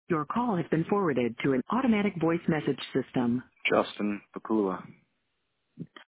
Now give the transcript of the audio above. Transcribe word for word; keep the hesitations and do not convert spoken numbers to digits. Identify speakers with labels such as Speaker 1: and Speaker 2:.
Speaker 1: Your call has been forwarded to an automatic voice message system.
Speaker 2: Justin Pakula.